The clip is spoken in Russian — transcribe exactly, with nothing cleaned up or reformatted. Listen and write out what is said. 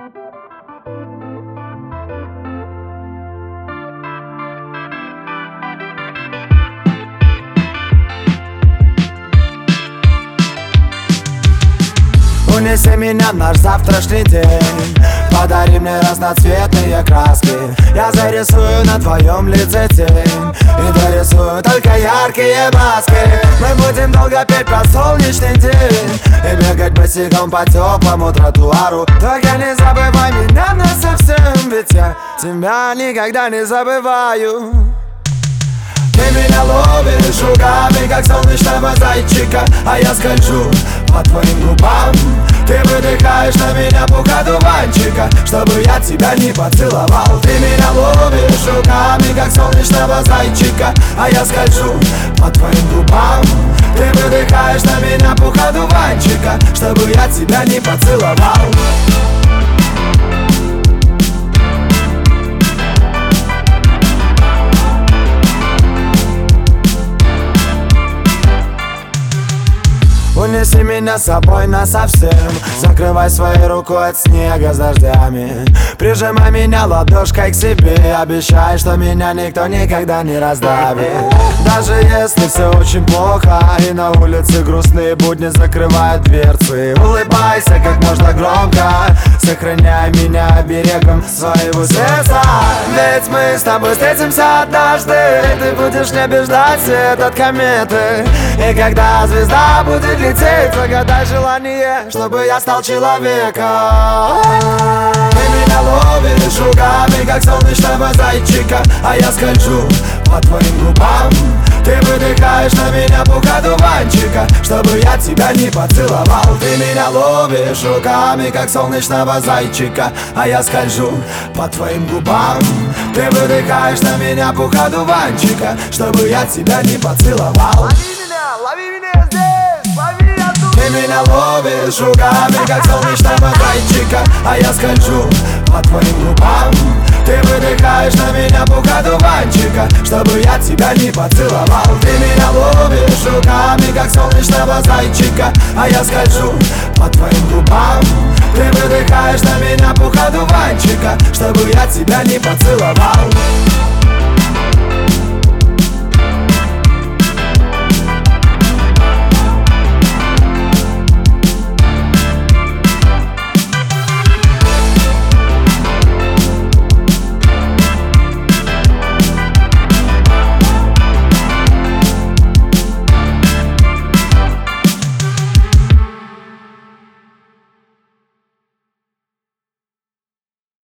Унеси меня в наш завтрашний день, подари мне разноцветные краски. Я зарисую на твоем лице тень и дорисую только яркие маски. Мы будем долго петь про солнечный день и бегать босиком по теплому тротуару. Только не забывай меня насовсем, ведь я тебя никогда не забываю. Ты меня ловишь руками, как солнечного зайчика, а я скольжу по твоим губам. Ты выдыхаешь на меня пух одуванчика, чтобы я тебя не поцеловал. Ты меня ловишь руками, как солнечного зайчика, а я скольжу по твоим губам. Ты выдыхаешь на меня пух одуванчика, чтобы я тебя не поцеловал. Унеси меня с собой насовсем, закрывай своей рукой от снега с дождями. Прижимай меня ладошкой к себе, обещай, что меня никто никогда не раздавит. Даже если все очень плохо и на улице грустные будни закрывают дверцы, улыбайся как можно громко, сохраняй меня оберегом своего сердца. Ведь мы с тобой встретимся однажды, ты будешь в небе ждать свет от кометы. И когда звезда будет лететь, загадай желание, чтобы я стал человеком. Ты меня ловишь руками, как солнечного зайчика, а я скольжу по твоим губам. Ты выдыхаешь на меня пух одуванчика, чтобы я тебя не поцеловал. Ты меня ловишь руками, как солнечного зайчика, а я скольжу по твоим губам. Ты выдыхаешь на меня пух одуванчика, чтобы я тебя не поцеловал. Лови меня здесь, лови оттуда. Ты меня ловишь руками, как солнечного зайчика, а я скольжу по твоим губам. Ты выдыхаешь на меня пух одуванчика, чтобы я тебя не поцеловал. Ты меня ловишь руками, как солнечного зайчика, а я скольжу по твоим губам. Ты выдыхаешь на меня пух одуванчика, чтобы я тебя не поцеловал.